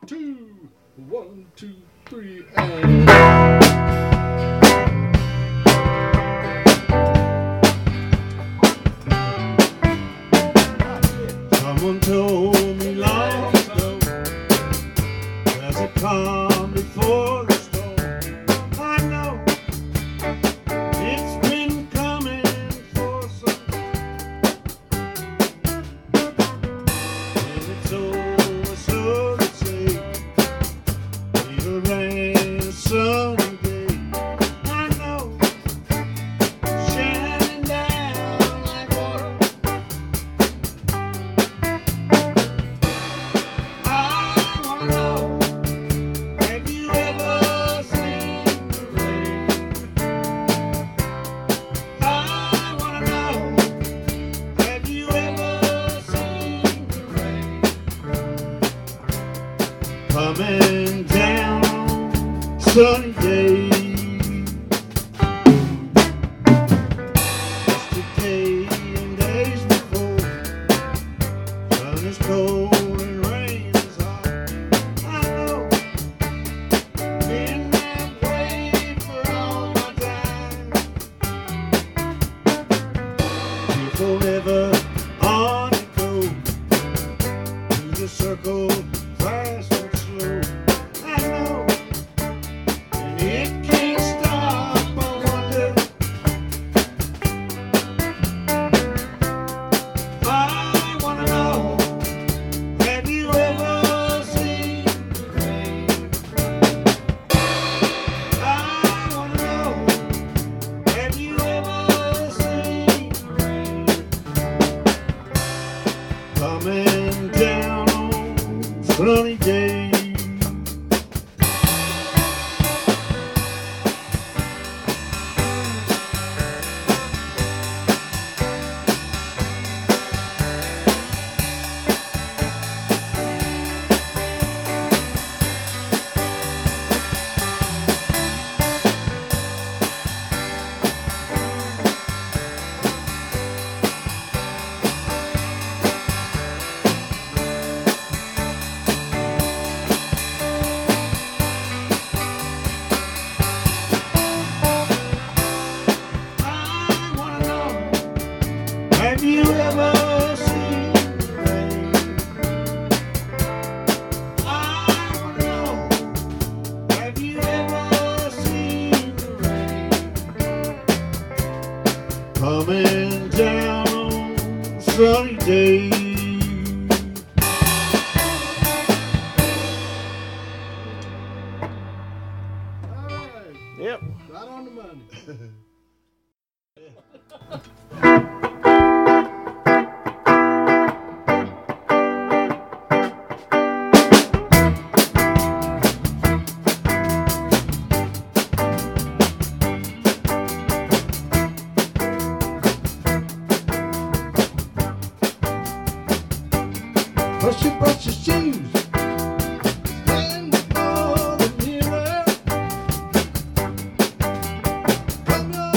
two, 1, 2, 3, and. Someone told me long ago, there's a calm before the storm. I know it's been coming for some time, and it's over, so to say. Need a rain, a sunny day. I know, shining down like water. I wanna know, have you ever seen the rain? I wanna know, have you ever seen the rain? Coming down on sunny days. Yesterday and days before, sun is cold and rain is hot. I know, been that way for all my time. Here forever on it goes, through the circle, fast or slow. I know, and it can't stop. I wonder, I wanna know, have you ever seen the rain? I wanna know, have you ever seen the rain? Coming down on sunny days. I wanna know, have you ever seen the rain? I wanna know, have you ever seen the rain? Coming down on sunny days. Alright, Yep. right on the money. Brush your shoes. Stand before the mirror. Comb your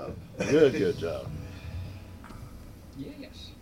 job. Good job. Yes.